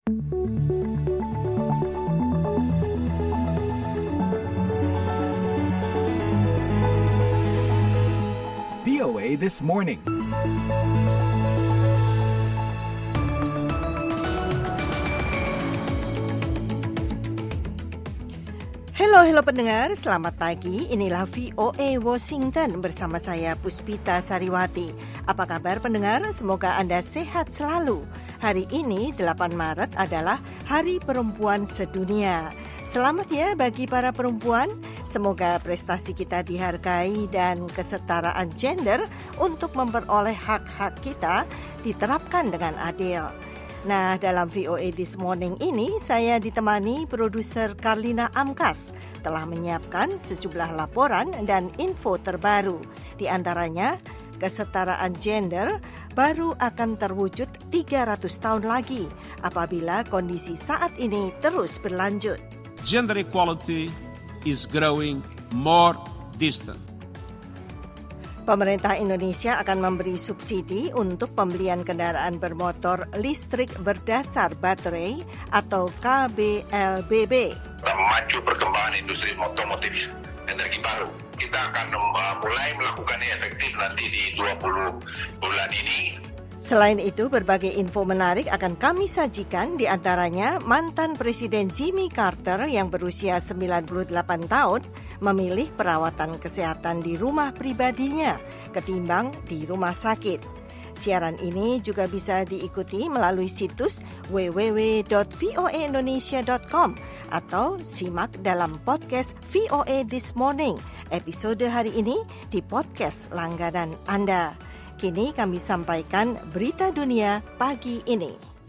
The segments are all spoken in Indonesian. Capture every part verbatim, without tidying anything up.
V O A This Morning. Halo, halo pendengar, selamat pagi. Inilah V O A Washington bersama saya Puspita Sariwati. Apa kabar pendengar? Semoga Anda sehat selalu. Hari ini delapan Maret adalah Hari Perempuan Sedunia. Selamat ya bagi para perempuan. Semoga prestasi kita dihargai dan kesetaraan gender untuk memperoleh hak-hak kita diterapkan dengan adil. Nah, dalam V O A This Morning ini, saya ditemani produser Karlina Amkas telah menyiapkan sejumlah laporan dan info terbaru. Di antaranya, kesetaraan gender baru akan terwujud tiga ratus tahun lagi apabila kondisi saat ini terus berlanjut. Gender equality is growing more distant. Pemerintah Indonesia akan memberi subsidi untuk pembelian kendaraan bermotor listrik berdasar baterai atau K B L B B. Memacu perkembangan industri otomotif energi baru. Kita akan mulai melakukannya efektif nanti di dua puluh bulan ini. Selain itu, berbagai info menarik akan kami sajikan, di antaranya mantan Presiden Jimmy Carter yang berusia sembilan puluh delapan tahun memilih perawatan kesehatan di rumah pribadinya ketimbang di rumah sakit. Siaran ini juga bisa diikuti melalui situs w w w dot v o a indonesia dot com atau simak dalam podcast V O A This Morning, episode hari ini di podcast langganan Anda. Kini kami sampaikan berita dunia pagi ini.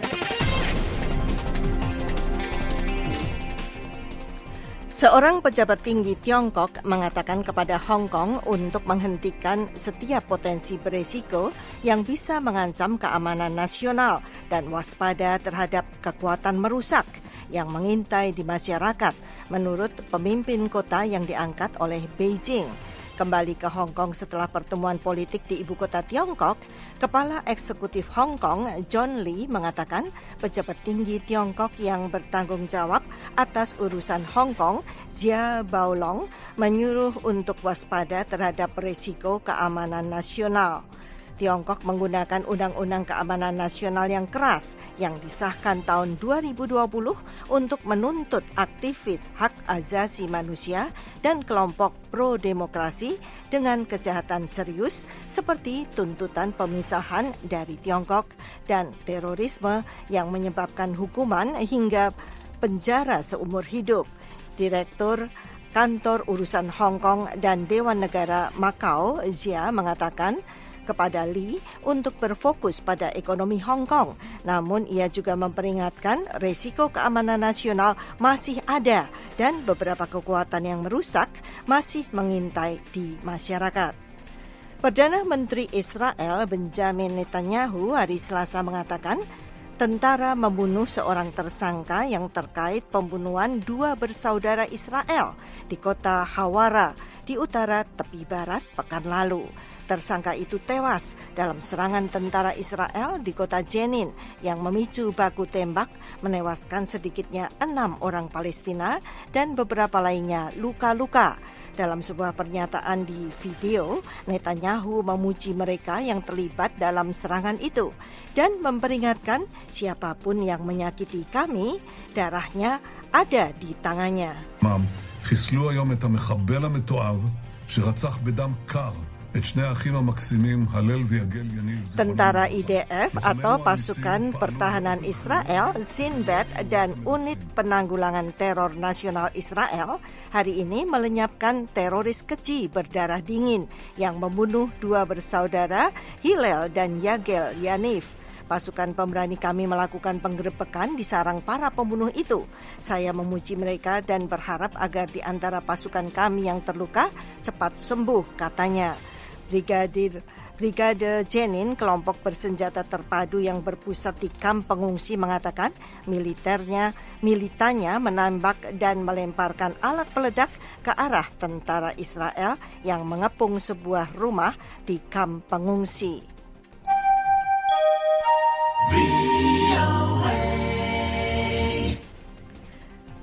Seorang pejabat tinggi Tiongkok mengatakan kepada Hong Kong untuk menghentikan setiap potensi beresiko yang bisa mengancam keamanan nasional dan waspada terhadap kekuatan merusak yang mengintai di masyarakat, menurut pemimpin kota yang diangkat oleh Beijing. Kembali ke Hong Kong setelah pertemuan politik di ibu kota Tiongkok, Kepala Eksekutif Hong Kong, John Lee, mengatakan pejabat tinggi Tiongkok yang bertanggung jawab atas urusan Hong Kong, Zia Baolong, menyuruh untuk waspada terhadap risiko keamanan nasional. Tiongkok menggunakan Undang-Undang Keamanan Nasional yang keras yang disahkan tahun dua ribu dua puluh untuk menuntut aktivis hak asasi manusia dan kelompok pro-demokrasi dengan kejahatan serius seperti tuntutan pemisahan dari Tiongkok dan terorisme yang menyebabkan hukuman hingga penjara seumur hidup. Direktur Kantor Urusan Hong Kong dan Dewan Negara Macau, Zia, mengatakan kepada Lee untuk berfokus pada ekonomi Hong Kong. Namun ia juga memperingatkan risiko keamanan nasional masih ada dan beberapa kekuatan yang merusak masih mengintai di masyarakat. Perdana Menteri Israel Benjamin Netanyahu hari Selasa mengatakan tentara membunuh seorang tersangka yang terkait pembunuhan dua bersaudara Israel di kota Hawara di utara tepi barat pekan lalu. Tersangka itu tewas dalam serangan tentara Israel di kota Jenin yang memicu baku tembak, menewaskan sedikitnya enam orang Palestina dan beberapa lainnya luka-luka. Dalam sebuah pernyataan di video, Netanyahu memuji mereka yang terlibat dalam serangan itu dan memperingatkan siapapun yang menyakiti kami, darahnya ada di tangannya. חיסלו היום את המחבל המתועב שרצח בדם קר. Tentara I D F atau Pasukan Pertahanan Israel, Shin Bet, dan Unit Penanggulangan Teror Nasional Israel hari ini melenyapkan teroris keji berdarah dingin yang membunuh dua bersaudara, Hillel dan Yagel Yaniv. Pasukan pemberani kami melakukan penggerebekan di sarang para pembunuh itu. Saya memuji mereka dan berharap agar di antara pasukan kami yang terluka cepat sembuh, katanya. Brigadir Brigade Jenin, kelompok bersenjata terpadu yang berpusat di kamp pengungsi, mengatakan militernya, militannya menembak dan melemparkan alat peledak ke arah tentara Israel yang mengepung sebuah rumah di kamp pengungsi.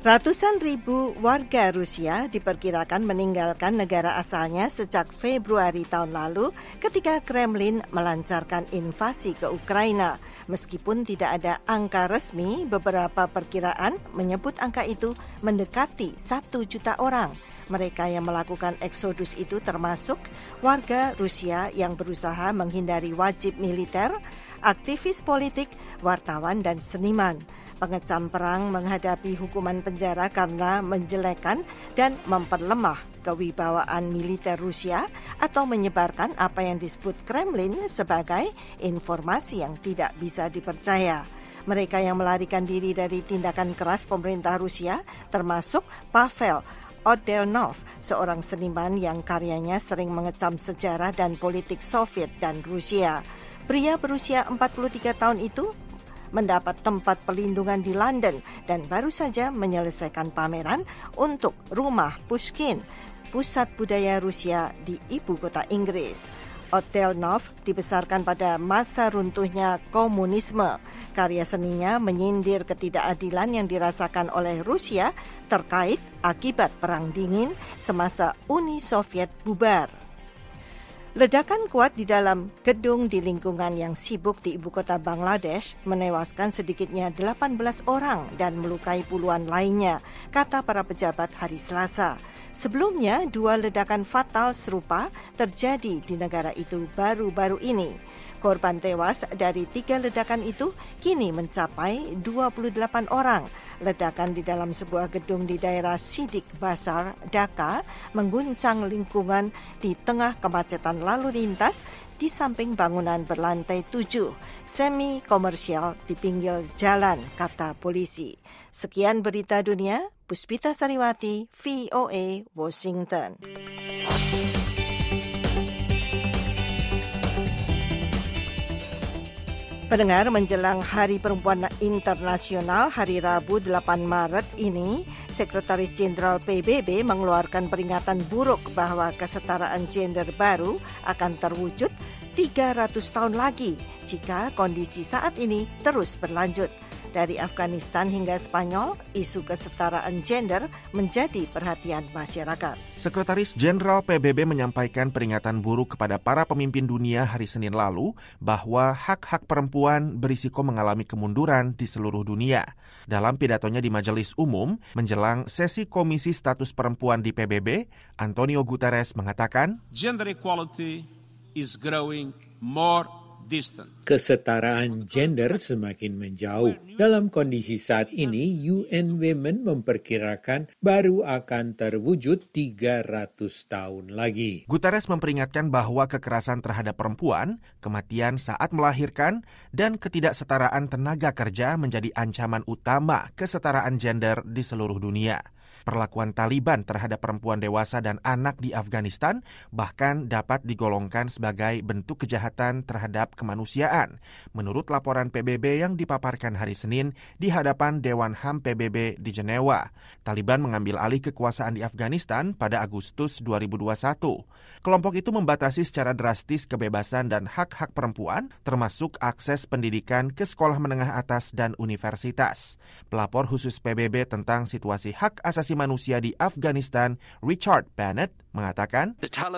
Ratusan ribu warga Rusia diperkirakan meninggalkan negara asalnya sejak Februari tahun lalu ketika Kremlin melancarkan invasi ke Ukraina. Meskipun tidak ada angka resmi, beberapa perkiraan menyebut angka itu mendekati satu juta orang. Mereka yang melakukan eksodus itu termasuk warga Rusia yang berusaha menghindari wajib militer, aktivis politik, wartawan, dan seniman. Pengecam perang menghadapi hukuman penjara karena menjelekan dan memperlemah kewibawaan militer Rusia atau menyebarkan apa yang disebut Kremlin sebagai informasi yang tidak bisa dipercaya. Mereka yang melarikan diri dari tindakan keras pemerintah Rusia termasuk Pavel Odelnov, seorang seniman yang karyanya sering mengecam sejarah dan politik Soviet dan Rusia. Pria berusia empat puluh tiga tahun itu mendapat tempat perlindungan di London dan baru saja menyelesaikan pameran untuk Rumah Pushkin, pusat budaya Rusia di ibu kota Inggris. Odelnov dibesarkan pada masa runtuhnya komunisme. Karya seninya menyindir ketidakadilan yang dirasakan oleh Rusia terkait akibat Perang Dingin semasa Uni Soviet bubar. Ledakan kuat di dalam gedung di lingkungan yang sibuk di ibu kota Bangladesh menewaskan sedikitnya delapan belas orang dan melukai puluhan lainnya, kata para pejabat hari Selasa. Sebelumnya, dua ledakan fatal serupa terjadi di negara itu baru-baru ini. Korban tewas dari tiga ledakan itu kini mencapai dua puluh delapan orang. Ledakan di dalam sebuah gedung di daerah Siddiq Bazar, Dhaka, mengguncang lingkungan di tengah kemacetan lalu lintas di samping bangunan berlantai tujuh, semi komersial di pinggir jalan, kata polisi. Sekian berita dunia, Puspita Sariwati, V O A, Washington. Pendengar, menjelang Hari Perempuan Internasional hari Rabu delapan Maret ini, Sekretaris Jenderal P B B mengeluarkan peringatan buruk bahwa kesetaraan gender baru akan terwujud tiga ratus tahun lagi jika kondisi saat ini terus berlanjut. Dari Afghanistan hingga Spanyol, isu kesetaraan gender menjadi perhatian masyarakat. Sekretaris Jenderal P B B menyampaikan peringatan buruk kepada para pemimpin dunia hari Senin lalu bahwa hak-hak perempuan berisiko mengalami kemunduran di seluruh dunia. Dalam pidatonya di Majelis Umum menjelang sesi Komisi Status Perempuan di P B B, Antonio Guterres mengatakan, Gender equality is growing more distant. Kesetaraan gender semakin menjauh. Dalam kondisi saat ini, U N Women memperkirakan baru akan terwujud tiga ratus tahun lagi. Guterres memperingatkan bahwa kekerasan terhadap perempuan, kematian saat melahirkan, dan ketidaksetaraan tenaga kerja menjadi ancaman utama kesetaraan gender di seluruh dunia. Perlakuan Taliban terhadap perempuan dewasa dan anak di Afghanistan bahkan dapat digolongkan sebagai bentuk kejahatan terhadap kemanusiaan, menurut laporan P B B yang dipaparkan hari Senin di hadapan Dewan H A M P B B di Jenewa. Taliban mengambil alih kekuasaan di Afghanistan pada Agustus dua ribu dua puluh satu. Kelompok itu membatasi secara drastis kebebasan dan hak-hak perempuan, termasuk akses pendidikan ke sekolah menengah atas dan universitas. Pelapor khusus P B B tentang situasi hak asasi manusia di Afghanistan, Richard Bennett, mengatakan,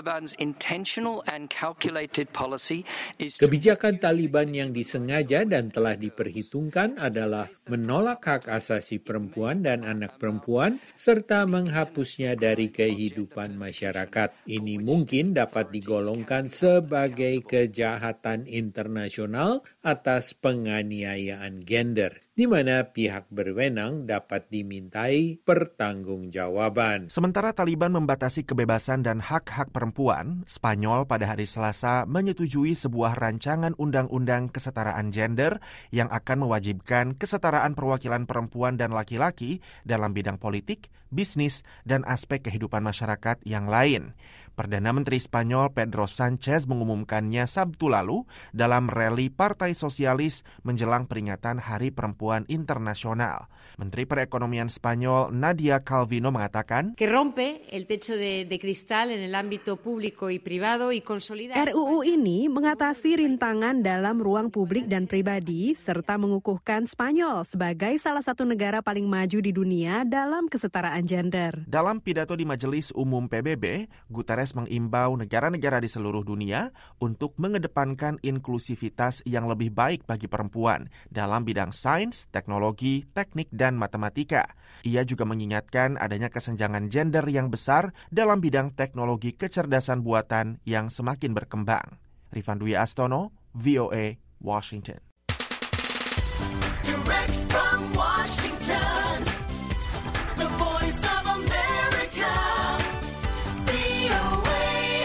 kebijakan Taliban yang disengaja dan telah diperhitungkan adalah menolak hak asasi perempuan dan anak perempuan serta menghapusnya dari kehidupan masyarakat. Ini mungkin dapat digolongkan sebagai kejahatan internasional atas penganiayaan gender, di mana pihak berwenang dapat dimintai pertanggungjawaban. Sementara Taliban membatasi kebebasan dan hak-hak perempuan, Spanyol pada hari Selasa menyetujui sebuah rancangan undang-undang kesetaraan gender yang akan mewajibkan kesetaraan perwakilan perempuan dan laki-laki dalam bidang politik, bisnis, dan aspek kehidupan masyarakat yang lain. Perdana Menteri Spanyol Pedro Sánchez mengumumkannya Sabtu lalu dalam rally Partai Sosialis menjelang peringatan Hari Perempuan Internasional. Menteri Perekonomian Spanyol Nadia Calvino mengatakan, que rompe el techo de, de cristal en el ámbito público y privado y consolida. R U U ini mengatasi rintangan dalam ruang publik dan pribadi serta mengukuhkan Spanyol sebagai salah satu negara paling maju di dunia dalam kesetaraan gender. Dalam pidato di Majelis Umum P B B, Guterres mengimbau negara-negara di seluruh dunia untuk mengedepankan inklusivitas yang lebih baik bagi perempuan dalam bidang sains, teknologi, teknik, dan matematika. Ia juga mengingatkan adanya kesenjangan gender yang besar dalam bidang teknologi kecerdasan buatan yang semakin berkembang. Rifan Dwi Astono, V O A, Washington. Direct from Washington, the voice of America, V O A.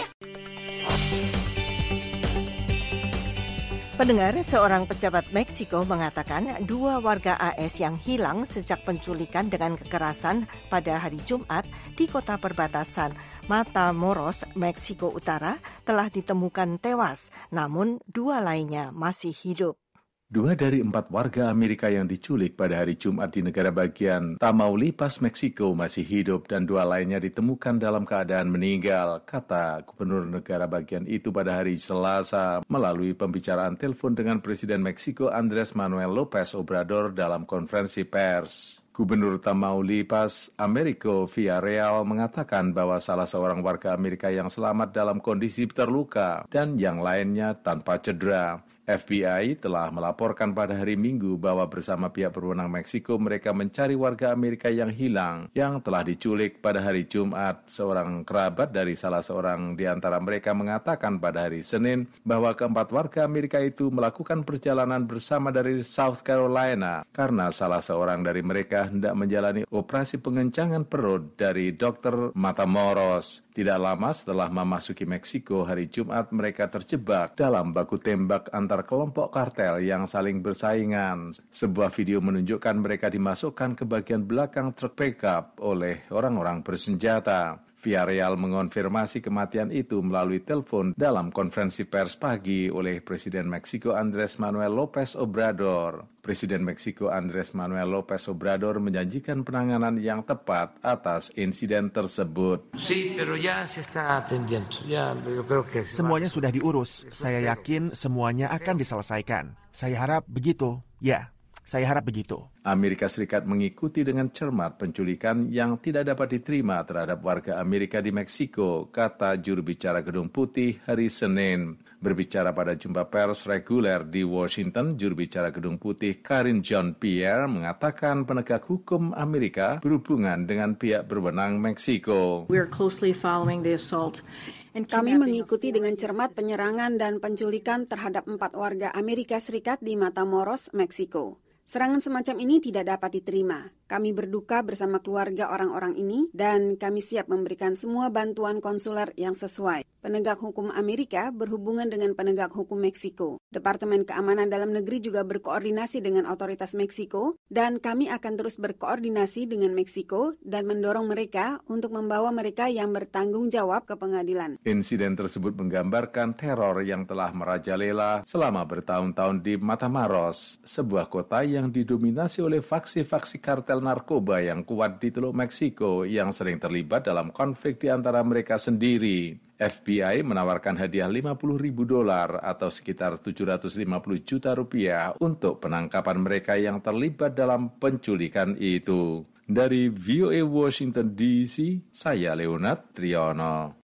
Pendengar, seorang pejabat Meksiko mengatakan dua warga A S yang hilang sejak penculikan dengan kekerasan pada hari Jumat di kota perbatasan Matamoros, Meksiko Utara telah ditemukan tewas, namun dua lainnya masih hidup. Dua dari empat warga Amerika yang diculik pada hari Jumat di negara bagian Tamaulipas, Meksiko masih hidup dan dua lainnya ditemukan dalam keadaan meninggal, kata Gubernur negara bagian itu pada hari Selasa melalui pembicaraan telepon dengan Presiden Meksiko Andrés Manuel López Obrador dalam konferensi pers. Gubernur Tamaulipas, Americo Villarreal, mengatakan bahwa salah seorang warga Amerika yang selamat dalam kondisi terluka dan yang lainnya tanpa cedera. F B I telah melaporkan pada hari Minggu bahwa bersama pihak berwenang Meksiko mereka mencari warga Amerika yang hilang yang telah diculik pada hari Jumat. Seorang kerabat dari salah seorang di antara mereka mengatakan pada hari Senin bahwa keempat warga Amerika itu melakukan perjalanan bersama dari South Carolina karena salah seorang dari mereka hendak menjalani operasi pengencangan perut dari dokter Matamoros. Tidak lama setelah memasuki Meksiko hari Jumat, mereka terjebak dalam baku tembak antar kelompok kartel yang saling bersaingan. Sebuah video menunjukkan mereka dimasukkan ke bagian belakang truk pickup oleh orang-orang bersenjata. Villarreal mengonfirmasi kematian itu melalui telepon dalam konferensi pers pagi oleh Presiden Meksiko Andrés Manuel López Obrador. Presiden Meksiko Andrés Manuel López Obrador menjanjikan penanganan yang tepat atas insiden tersebut. Sí, pero ya se está atendiendo. Ya, yo creo que semuanya sudah diurus. Saya yakin semuanya akan diselesaikan. Saya harap begitu. Ya. Saya harap begitu. Amerika Serikat mengikuti dengan cermat penculikan yang tidak dapat diterima terhadap warga Amerika di Meksiko, kata juru bicara Gedung Putih hari Senin. Berbicara pada jumpa pers reguler di Washington, juru bicara Gedung Putih Karine Jean-Pierre mengatakan penegak hukum Amerika berhubungan dengan pihak berwenang Meksiko. We're closely following the assault. Kami mengikuti dengan cermat penyerangan dan penculikan terhadap empat warga Amerika Serikat di Matamoros, Meksiko. Serangan semacam ini tidak dapat diterima. Kami berduka bersama keluarga orang-orang ini dan kami siap memberikan semua bantuan konsuler yang sesuai. Penegak hukum Amerika berhubungan dengan penegak hukum Meksiko. Departemen Keamanan Dalam Negeri juga berkoordinasi dengan otoritas Meksiko dan kami akan terus berkoordinasi dengan Meksiko dan mendorong mereka untuk membawa mereka yang bertanggung jawab ke pengadilan. Insiden tersebut menggambarkan teror yang telah merajalela selama bertahun-tahun di Matamoros, sebuah kota yang didominasi oleh faksi-faksi kartel narkoba yang kuat di Teluk Meksiko yang sering terlibat dalam konflik di antara mereka sendiri. F B I menawarkan hadiah lima puluh ribu dolar atau sekitar tujuh ratus lima puluh juta rupiah untuk penangkapan mereka yang terlibat dalam penculikan itu. Dari V O A Washington D C, saya Leonard Triono.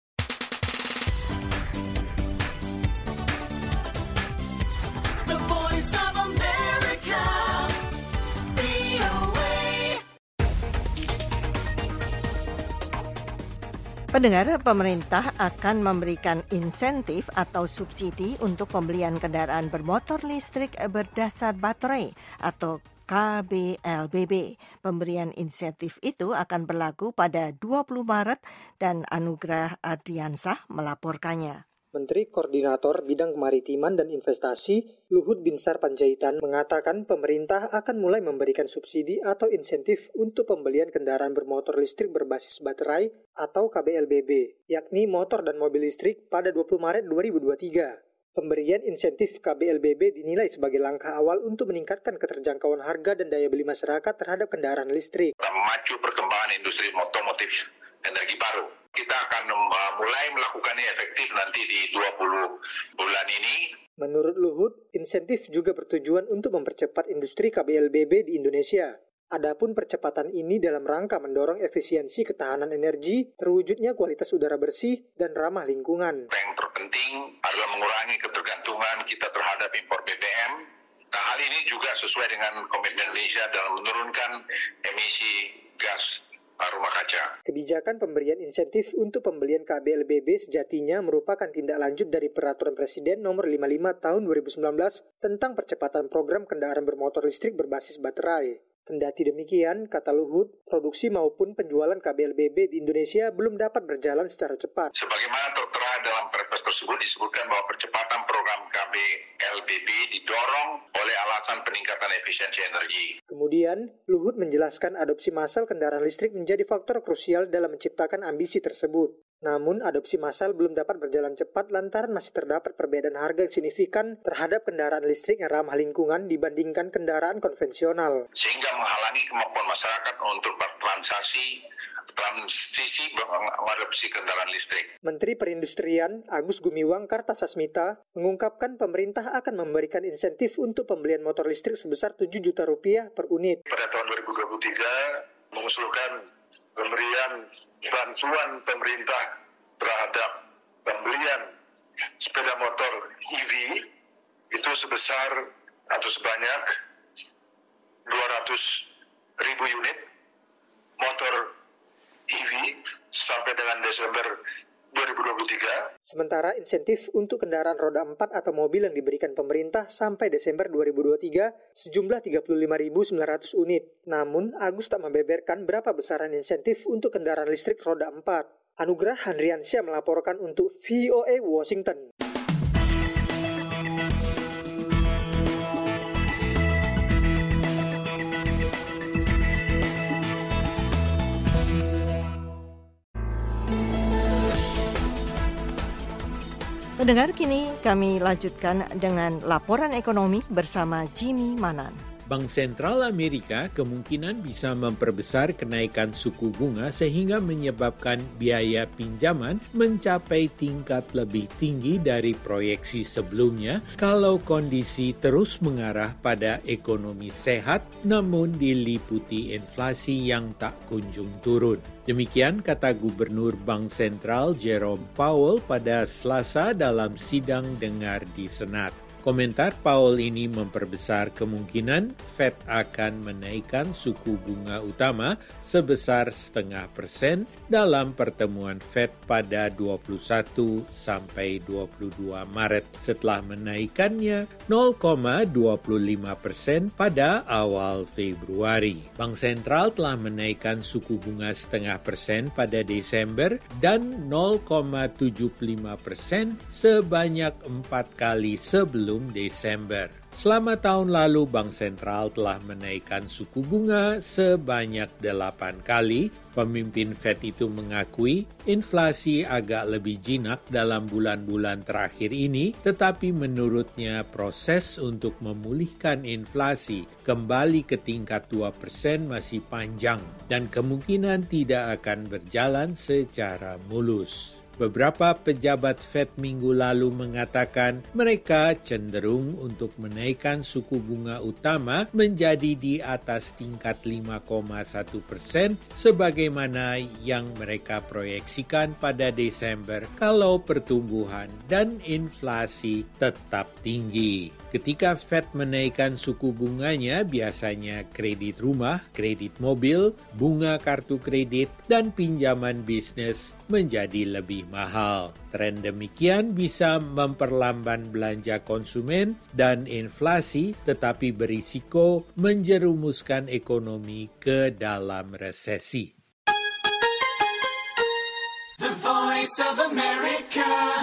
Pendengar, pemerintah akan memberikan insentif atau subsidi untuk pembelian kendaraan bermotor listrik berdasar baterai atau K B L B B. Pemberian insentif itu akan berlaku pada dua puluh Maret dan Anugrah Adriansah melaporkannya. Menteri Koordinator Bidang Kemaritiman dan Investasi Luhut Binsar Panjaitan mengatakan pemerintah akan mulai memberikan subsidi atau insentif untuk pembelian kendaraan bermotor listrik berbasis baterai atau K B L B B, yakni motor dan mobil listrik pada dua puluh Maret dua ribu dua puluh tiga. Pemberian insentif K B L B B dinilai sebagai langkah awal untuk meningkatkan keterjangkauan harga dan daya beli masyarakat terhadap kendaraan listrik. Memacu perkembangan industri otomotif energi baru. Kita akan uh, mulai melakukannya efektif nanti di dua puluh bulan ini. Menurut Luhut, insentif juga bertujuan untuk mempercepat industri K B L B B di Indonesia. Adapun percepatan ini dalam rangka mendorong efisiensi ketahanan energi, terwujudnya kualitas udara bersih dan ramah lingkungan. Yang terpenting adalah mengurangi ketergantungan kita terhadap impor B B M. Nah, hal ini juga sesuai dengan komitmen Indonesia dalam menurunkan emisi gas rumah kaca. Kebijakan pemberian insentif untuk pembelian K B L B B sejatinya merupakan tindak lanjut dari Peraturan Presiden Nomor lima puluh lima Tahun dua ribu sembilan belas tentang percepatan program kendaraan bermotor listrik berbasis baterai. Kendati demikian, kata Luhut, produksi maupun penjualan K B L B B di Indonesia belum dapat berjalan secara cepat. Sebagaimana tertera dalam Perpres tersebut disebutkan bahwa percepatan program K B L B B didorong oleh alasan peningkatan efisiensi energi. Kemudian, Luhut menjelaskan adopsi massal kendaraan listrik menjadi faktor krusial dalam menciptakan ambisi tersebut. Namun, adopsi massal belum dapat berjalan cepat lantaran masih terdapat perbedaan harga yang signifikan terhadap kendaraan listrik yang ramah lingkungan dibandingkan kendaraan konvensional. Sehingga menghalangi kemampuan masyarakat untuk bertransaksi transisi mengadopsi kendaraan listrik. Menteri Perindustrian Agus Gumiwang Kartasasmita mengungkapkan pemerintah akan memberikan insentif untuk pembelian motor listrik sebesar tujuh juta rupiah per unit. Pada tahun dua ribu dua puluh tiga mengusulkan pemberian bantuan pemerintah terhadap pembelian sepeda motor E V itu sebesar atau sebanyak dua ratus ribu unit motor E V sampai dengan Desember dua ribu dua puluh tiga. Sementara insentif untuk kendaraan roda empat atau mobil yang diberikan pemerintah sampai Desember dua ribu dua puluh tiga sejumlah tiga puluh lima ribu sembilan ratus unit. Namun, Agus tak membeberkan berapa besaran insentif untuk kendaraan listrik roda empat. Anugrah Handriansyah melaporkan untuk V O A Washington. Pendengar, kini kami lanjutkan dengan laporan ekonomi bersama Jimmy Manan. Bank Sentral Amerika kemungkinan bisa memperbesar kenaikan suku bunga sehingga menyebabkan biaya pinjaman mencapai tingkat lebih tinggi dari proyeksi sebelumnya kalau kondisi terus mengarah pada ekonomi sehat namun diliputi inflasi yang tak kunjung turun. Demikian kata Gubernur Bank Sentral Jerome Powell pada Selasa dalam sidang dengar di Senat. Komentar Powell ini memperbesar kemungkinan Fed akan menaikkan suku bunga utama sebesar setengah persen dalam pertemuan Fed pada dua puluh satu sampai dua puluh dua Maret setelah menaikkannya nol koma dua lima persen pada awal Februari. Bank Sentral telah menaikkan suku bunga setengah persen pada Desember dan nol koma tujuh lima persen sebanyak empat kali sebelum Desember. Selama tahun lalu, Bank Sentral telah menaikkan suku bunga sebanyak delapan kali. Pemimpin Fed itu mengakui inflasi agak lebih jinak dalam bulan-bulan terakhir ini, tetapi menurutnya proses untuk memulihkan inflasi kembali ke tingkat dua persen masih panjang dan kemungkinan tidak akan berjalan secara mulus. Beberapa pejabat Fed minggu lalu mengatakan mereka cenderung untuk menaikkan suku bunga utama menjadi di atas tingkat lima koma satu persen sebagaimana yang mereka proyeksikan pada Desember kalau pertumbuhan dan inflasi tetap tinggi. Ketika Fed menaikkan suku bunganya, biasanya kredit rumah, kredit mobil, bunga kartu kredit, dan pinjaman bisnis menjadi lebih mahal. Tren demikian bisa memperlambat belanja konsumen dan inflasi, tetapi berisiko menjerumuskan ekonomi ke dalam resesi. The Voice of America,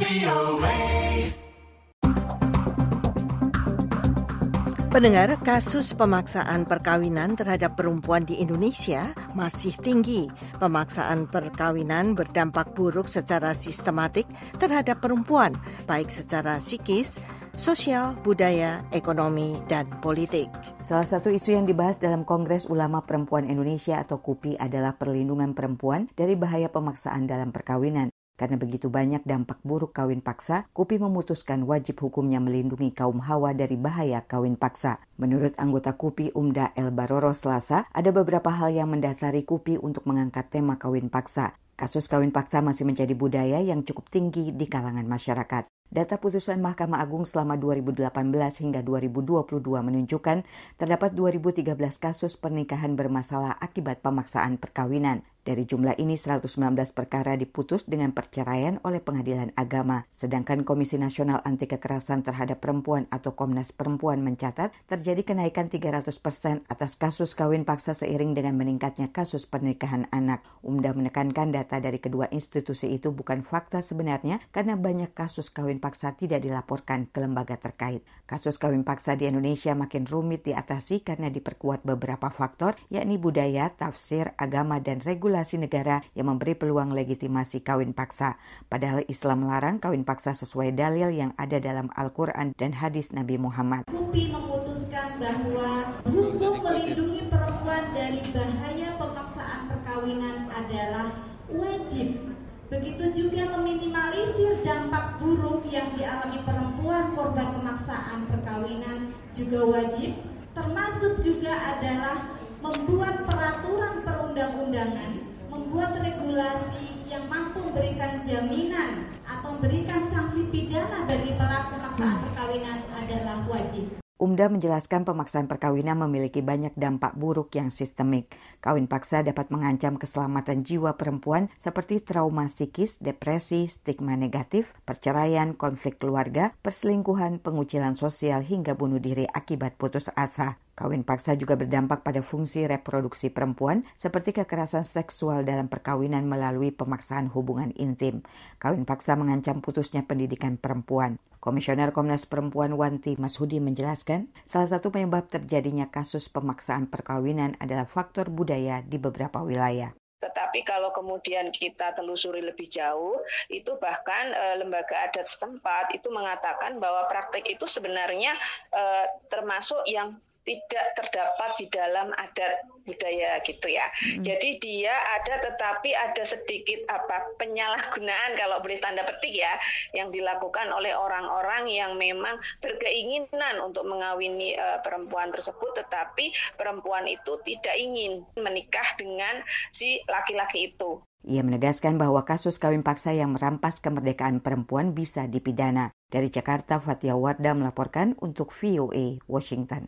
Pendengar, kasus pemaksaan perkawinan terhadap perempuan di Indonesia masih tinggi. Pemaksaan perkawinan berdampak buruk secara sistematik terhadap perempuan, baik secara psikis, sosial, budaya, ekonomi, dan politik. Salah satu isu yang dibahas dalam Kongres Ulama Perempuan Indonesia atau K U P I adalah perlindungan perempuan dari bahaya pemaksaan dalam perkawinan. Karena begitu banyak dampak buruk kawin paksa, K U P I memutuskan wajib hukumnya melindungi kaum hawa dari bahaya kawin paksa. Menurut anggota K U P I Umda El Baroro Selasa, ada beberapa hal yang mendasari K U P I untuk mengangkat tema kawin paksa. Kasus kawin paksa masih menjadi budaya yang cukup tinggi di kalangan masyarakat. Data putusan Mahkamah Agung selama dua ribu delapan belas hingga dua ribu dua puluh dua menunjukkan terdapat dua ribu tiga belas kasus pernikahan bermasalah akibat pemaksaan perkawinan. Dari jumlah ini, seratus sembilan belas perkara diputus dengan perceraian oleh Pengadilan Agama. Sedangkan Komisi Nasional Anti Kekerasan Terhadap Perempuan atau Komnas Perempuan mencatat terjadi kenaikan tiga ratus persen atas kasus kawin paksa seiring dengan meningkatnya kasus pernikahan anak. Umda menekankan data dari kedua institusi itu bukan fakta sebenarnya karena banyak kasus kawin paksa tidak dilaporkan ke lembaga terkait. Kasus kawin paksa di Indonesia makin rumit diatasi karena diperkuat beberapa faktor, yakni budaya, tafsir, agama, dan regulasi negara yang memberi peluang legitimasi kawin paksa. Padahal Islam melarang kawin paksa sesuai dalil yang ada dalam Al-Quran dan hadis Nabi Muhammad. K U P I memutuskan bahwa hukum melindungi perempuan dari bahaya pemaksaan perkawinan adalah wajib. Begitu juga meminimalisir dampak buruk yang dialami perempuan korban pemaksaan perkawinan juga wajib. Termasuk juga adalah membuat peraturan perundang-undangan, membuat regulasi yang mampu memberikan jaminan atau memberikan sanksi pidana bagi pelaku pemaksaan perkawinan adalah wajib. Umda menjelaskan pemaksaan perkawinan memiliki banyak dampak buruk yang sistemik. Kawin paksa dapat mengancam keselamatan jiwa perempuan seperti trauma psikis, depresi, stigma negatif, perceraian, konflik keluarga, perselingkuhan, pengucilan sosial, hingga bunuh diri akibat putus asa. Kawin paksa juga berdampak pada fungsi reproduksi perempuan seperti kekerasan seksual dalam perkawinan melalui pemaksaan hubungan intim. Kawin paksa mengancam putusnya pendidikan perempuan. Komisioner Komnas Perempuan Wanti Mashudi menjelaskan, salah satu penyebab terjadinya kasus pemaksaan perkawinan adalah faktor budaya di beberapa wilayah. Tetapi kalau kemudian kita telusuri lebih jauh, itu bahkan e, lembaga adat setempat itu mengatakan bahwa praktek itu sebenarnya e, termasuk yang tidak terdapat di dalam adat budaya gitu ya. Hmm. Jadi dia ada tetapi ada sedikit apa penyalahgunaan kalau boleh tanda petik ya yang dilakukan oleh orang-orang yang memang berkeinginan untuk mengawini uh, perempuan tersebut, tetapi perempuan itu tidak ingin menikah dengan si laki-laki itu. Ia menegaskan bahwa kasus kawin paksa yang merampas kemerdekaan perempuan bisa dipidana. Dari Jakarta, Fatia Wardah melaporkan untuk V O A Washington.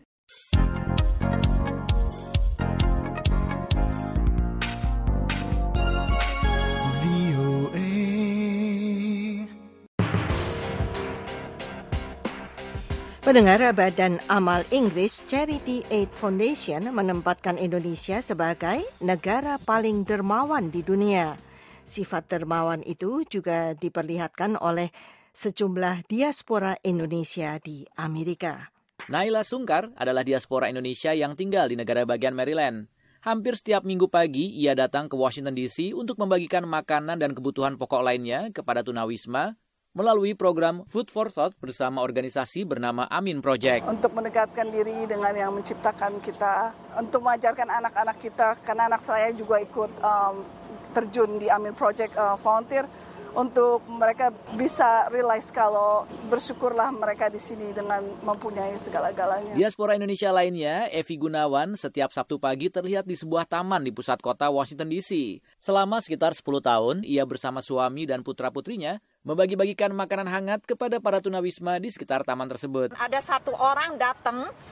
Pendengar, Badan Amal Inggris Charity Aid Foundation menempatkan Indonesia sebagai negara paling dermawan di dunia. Sifat dermawan itu juga diperlihatkan oleh sejumlah diaspora Indonesia di Amerika. Naila Sungkar adalah diaspora Indonesia yang tinggal di negara bagian Maryland. Hampir setiap minggu pagi, ia datang ke Washington D C untuk membagikan makanan dan kebutuhan pokok lainnya kepada tunawisma melalui program Food for Thought bersama organisasi bernama Amin Project. Untuk mendekatkan diri dengan yang menciptakan kita, untuk mengajarkan anak-anak kita, karena anak saya juga ikut um, terjun di Amin Project uh, volunteer, untuk mereka bisa realize kalau bersyukurlah mereka di sini dengan mempunyai segala-galanya. Diaspora Indonesia lainnya, Evi Gunawan, setiap Sabtu pagi terlihat di sebuah taman di pusat kota Washington D C. Selama sekitar sepuluh tahun, ia bersama suami dan putra-putrinya membagi-bagikan makanan hangat kepada para tunawisma di sekitar taman tersebut. Ada satu orang datang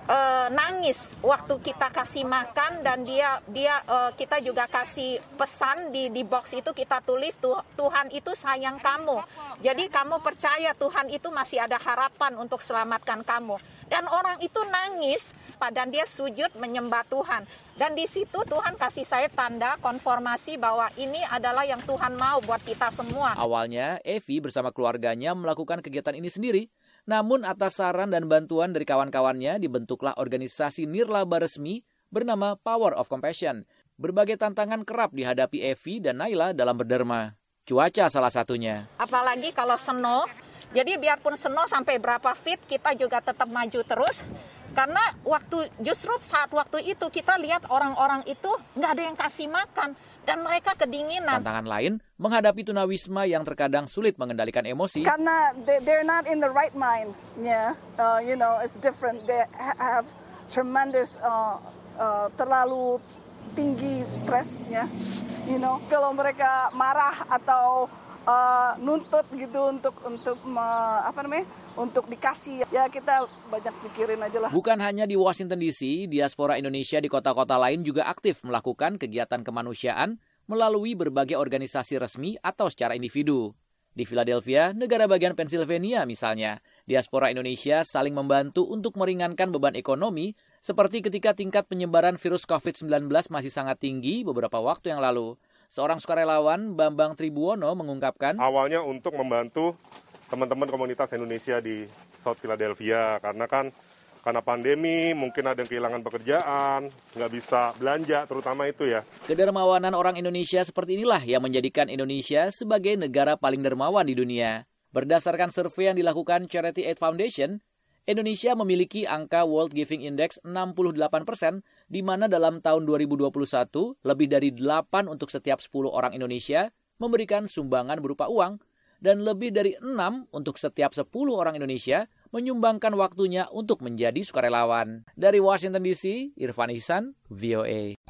uh, nangis waktu kita kasih makan, dan dia dia uh, kita juga kasih pesan di di box itu, kita tulis Tuhan itu sayang kamu. Jadi kamu percaya Tuhan itu masih ada harapan untuk selamatkan kamu. Dan orang itu nangis, dan dia sujud menyembah Tuhan. Dan di situ Tuhan kasih saya tanda konfirmasi bahwa ini adalah yang Tuhan mau buat kita semua. Awalnya, Evi bersama keluarganya melakukan kegiatan ini sendiri. Namun atas saran dan bantuan dari kawan-kawannya dibentuklah organisasi nirlaba resmi bernama Power of Compassion. Berbagai tantangan kerap dihadapi Evi dan Naila dalam berderma. Cuaca salah satunya. Apalagi kalau snow, jadi biarpun snow sampai berapa feet, kita juga tetap maju terus. Karena waktu justru saat waktu itu kita lihat orang-orang itu nggak ada yang kasih makan. Dan mereka kedinginan. Tantangan lain menghadapi tunawisma yang terkadang sulit mengendalikan emosi. Karena they, they're not in the right mind. Yeah, uh, you know, it's different. They have tremendous, uh, uh, terlalu tinggi stresnya. You know, kalau mereka marah atau uh, nuntut gitu untuk untuk uh, apa namanya, untuk dikasih, ya kita banyak zikirin aja lah. Bukan hanya di Washington D C, diaspora Indonesia di kota-kota lain juga aktif melakukan kegiatan kemanusiaan melalui berbagai organisasi resmi atau secara individu. Di Philadelphia, negara bagian Pennsylvania misalnya, diaspora Indonesia saling membantu untuk meringankan beban ekonomi, seperti ketika tingkat penyebaran virus covid sembilan belas masih sangat tinggi beberapa waktu yang lalu. Seorang sukarelawan, Bambang Tribuono, mengungkapkan, awalnya untuk membantu teman-teman komunitas Indonesia di South Philadelphia, karena kan karena pandemi mungkin ada yang kehilangan pekerjaan, nggak bisa belanja, terutama itu ya. Kedermawanan orang Indonesia seperti inilah yang menjadikan Indonesia sebagai negara paling dermawan di dunia. Berdasarkan survei yang dilakukan Charity Aid Foundation, Indonesia memiliki angka World Giving Index enam puluh delapan persen, di mana dalam tahun dua ribu dua puluh satu, lebih dari delapan untuk setiap sepuluh orang Indonesia memberikan sumbangan berupa uang, dan lebih dari enam untuk setiap sepuluh orang Indonesia menyumbangkan waktunya untuk menjadi sukarelawan. Dari Washington D C, Irfan Ihsan, V O A.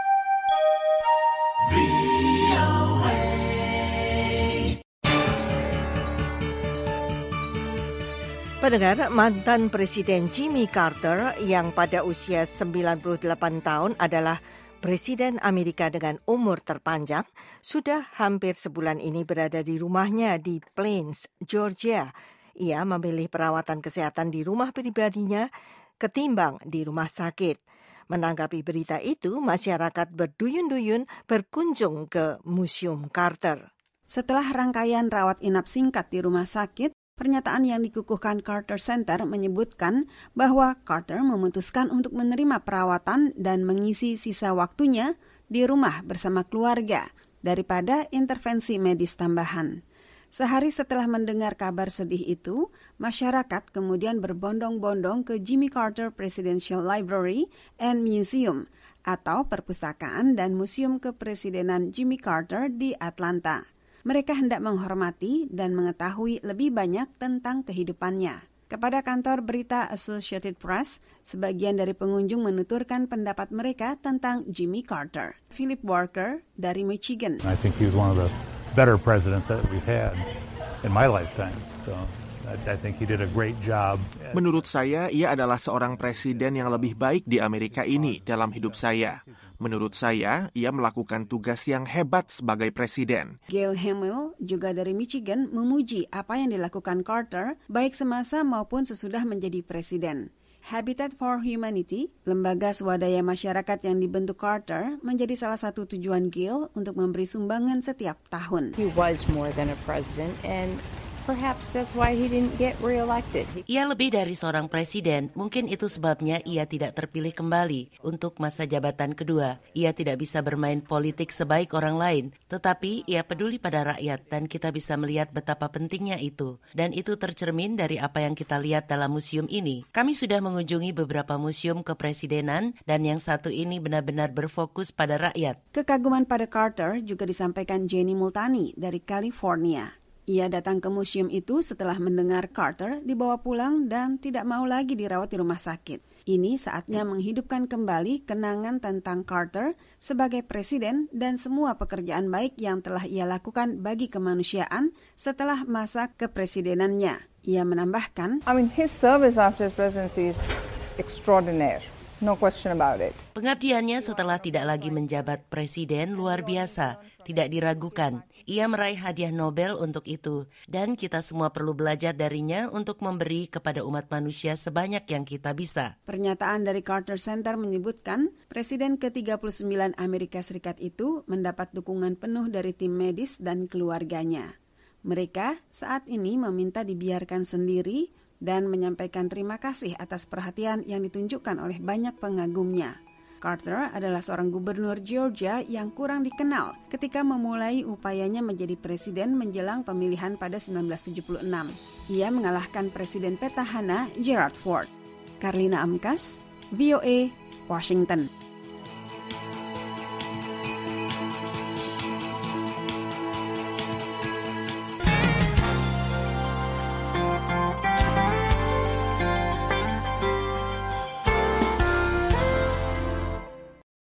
Pendengar, mantan Presiden Jimmy Carter yang pada usia sembilan puluh delapan tahun adalah Presiden Amerika dengan umur terpanjang, sudah hampir sebulan ini berada di rumahnya di Plains, Georgia. Ia memilih perawatan kesehatan di rumah pribadinya ketimbang di rumah sakit. Menanggapi berita itu, masyarakat berduyun-duyun berkunjung ke Museum Carter. Setelah rangkaian rawat inap singkat di rumah sakit, pernyataan yang dikukuhkan Carter Center menyebutkan bahwa Carter memutuskan untuk menerima perawatan dan mengisi sisa waktunya di rumah bersama keluarga daripada intervensi medis tambahan. Sehari setelah mendengar kabar sedih itu, masyarakat kemudian berbondong-bondong ke Jimmy Carter Presidential Library and Museum atau Perpustakaan dan Museum Kepresidenan Jimmy Carter di Atlanta. Mereka hendak menghormati dan mengetahui lebih banyak tentang kehidupannya. Kepada kantor berita Associated Press, sebagian dari pengunjung menuturkan pendapat mereka tentang Jimmy Carter. Philip Walker dari Michigan. I think he was one of the better presidents that we've had in my lifetime. So I think he did a great job. Menurut saya, ia adalah seorang presiden yang lebih baik di Amerika ini dalam hidup saya. Menurut saya, ia melakukan tugas yang hebat sebagai presiden. Gail Hamill, juga dari Michigan, memuji apa yang dilakukan Carter, baik semasa maupun sesudah menjadi presiden. Habitat for Humanity, lembaga swadaya masyarakat yang dibentuk Carter, menjadi salah satu tujuan Gail untuk memberi sumbangan setiap tahun. He was more than a president and perhaps that's why he didn't get reelected. Ia lebih dari seorang presiden, mungkin itu sebabnya ia tidak terpilih kembali untuk masa jabatan kedua. Ia tidak bisa bermain politik sebaik orang lain, tetapi ia peduli pada rakyat dan kita bisa melihat betapa pentingnya itu. Dan itu tercermin dari apa yang kita lihat dalam museum ini. Kami sudah mengunjungi beberapa museum kepresidenan dan yang satu ini benar-benar berfokus pada rakyat. Kekaguman pada Carter juga disampaikan Jenny Multani dari California. Ia datang ke museum itu setelah mendengar Carter dibawa pulang dan tidak mau lagi dirawat di rumah sakit. Ini saatnya menghidupkan kembali kenangan tentang Carter sebagai presiden dan semua pekerjaan baik yang telah ia lakukan bagi kemanusiaan setelah masa kepresidenannya. Ia menambahkan, I mean, his service after his presidency is extraordinaire. No question about it. Pengabdiannya setelah tidak lagi menjabat presiden luar biasa, tidak diragukan. Ia meraih hadiah Nobel untuk itu, dan kita semua perlu belajar darinya untuk memberi kepada umat manusia sebanyak yang kita bisa. Pernyataan dari Carter Center menyebutkan, Presiden ke tiga puluh sembilan Amerika Serikat itu mendapat dukungan penuh dari tim medis dan keluarganya. Mereka saat ini meminta dibiarkan sendiri dan menyampaikan terima kasih atas perhatian yang ditunjukkan oleh banyak pengagumnya. Carter adalah seorang gubernur Georgia yang kurang dikenal ketika memulai upayanya menjadi presiden menjelang pemilihan pada sembilan belas tujuh puluh enam. Ia mengalahkan Presiden petahana Gerald Ford. Karlina Amkas, V O A, Washington.